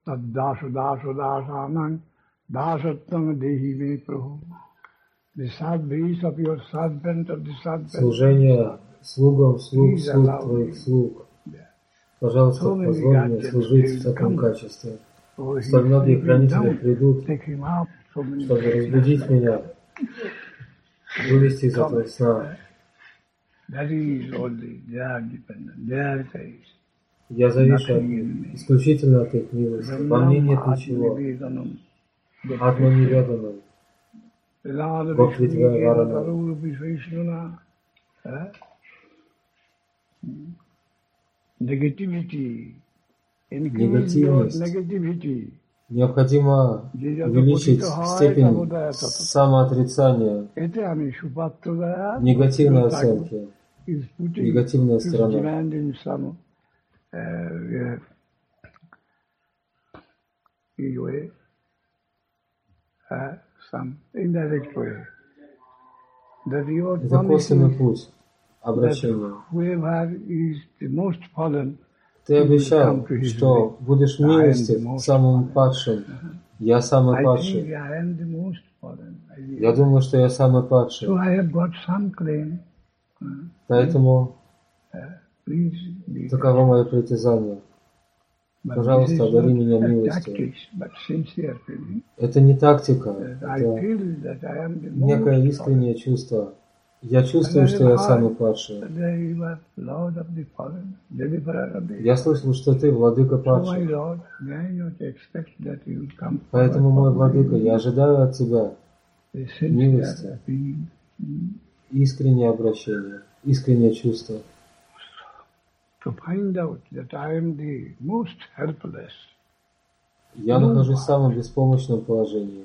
Tad daso daso dasanam dasattam dehi me prabhu. The service of your servant of the servant. Служение слугам слуг, слуг твоих слуг. Пожалуйста, позволь мне служить в таком качестве. Столь многие хранители придут, чтобы разбудить меня, вывести из этого сна. Я завишу исключительно от их милости. Во мне нет ничего. Атма неведанам. Гопвитва варана. Негативность. Необходимо увеличить степень самоотрицания, негативной оценки, негативная сторона. Это косвенный путь обращения. Ты обещал, что будешь милостив самым падшим. Я самый падший. Я думаю, что я самый падший. Поэтому таково мое притязание. Пожалуйста, одари меня милостью. Это не тактика, это некое искреннее чувство. Я чувствую, что я самый падший. Я слышал, что ты владыка падших. Поэтому, мой владыка, я ожидаю от тебя милости, искреннее обращение, искреннее чувство. Я нахожусь в самом беспомощном положении.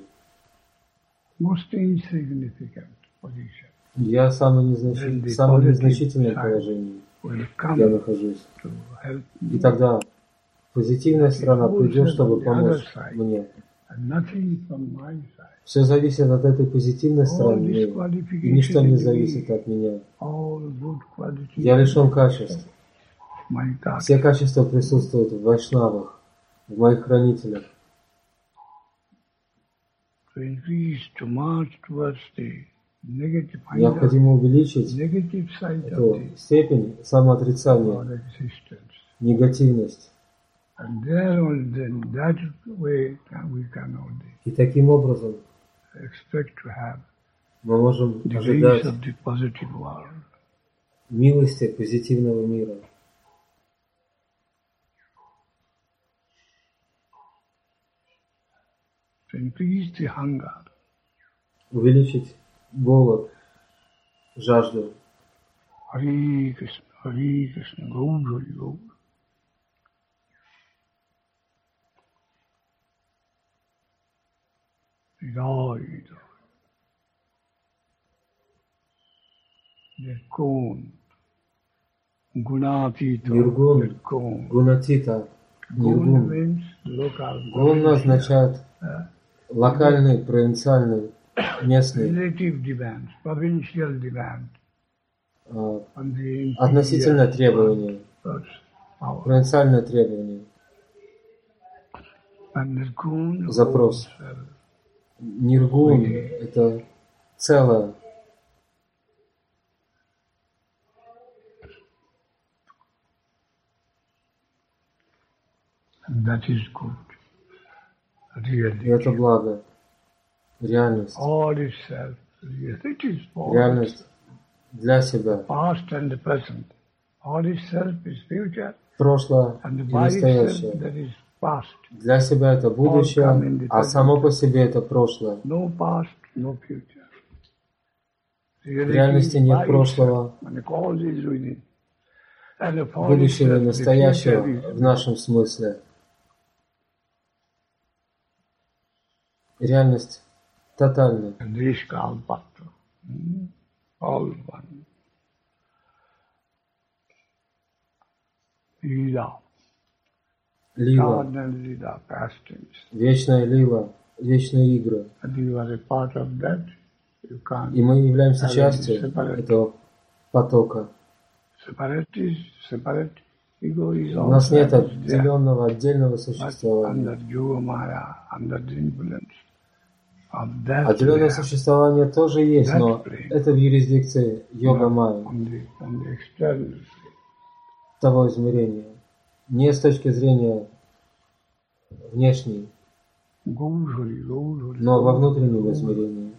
Я в самом незначительном положении. Я нахожусь. И тогда позитивная сторона придет, чтобы помочь мне. Все зависит от этой позитивной стороны, и ничто не зависит от меня. Я лишен качеств. Все качества присутствуют в вайшнавах, в моих хранителях. Необходимо увеличить эту степень самоотрицания, негативность. И таким образом мы можем ожидать милости позитивного мира. Увеличить голод, жажду. Хари Кришна, Гаур, Гаур. Ниргун, Гунатита, Ниргун. Гун означает локальный, провинциальный, местный. Относительное требование, провинциальное требование. Запрос. Ниргун – это целое. И это благо. Реальность. Реальность для себя. Прошлое и настоящее. Для себя это будущее, а само по себе это прошлое. В реальности нет прошлого, будущего и настоящего в нашем смысле. Реальность тотальна. Лила, вечная лила, вечные игры. И мы являемся частью этого потока. У нас нет отдельного существования. Отделенное существование тоже есть, но это в юрисдикции йога-майя, того измерения, не с точки зрения внешней, но во внутреннем измерении.